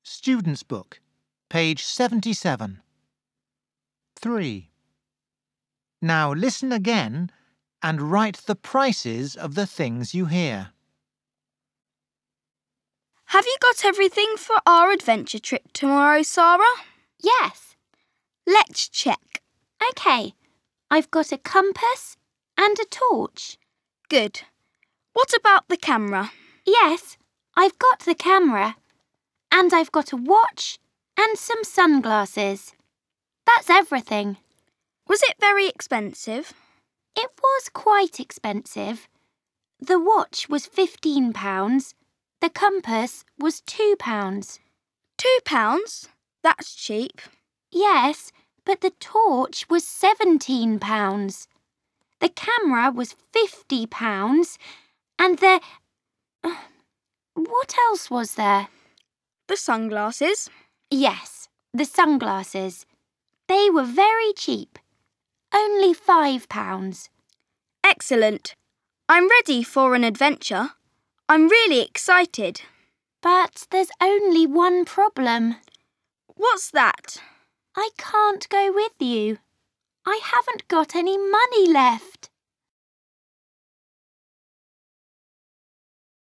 Student's Book, page 77. 3. Now listen again and write the prices of the things you hear. Have you got everything for our adventure trip tomorrow, Sarah? Yes. Let's check. OK. I've got a compass and a torch. Good. What about the camera? Yes, I've got the camera. And I've got a watch and some sunglasses. That's everything. Was it very expensive? It was quite expensive. The watch was £15. The compass was £2. £2? That's cheap. Yes, but the torch was £17. The camera was £50 and what else was there? The sunglasses? Yes, the sunglasses. They were very cheap. Only £5. Excellent. I'm ready for an adventure. I'm really excited. But there's only one problem. What's that? I can't go with you. I haven't got any money left.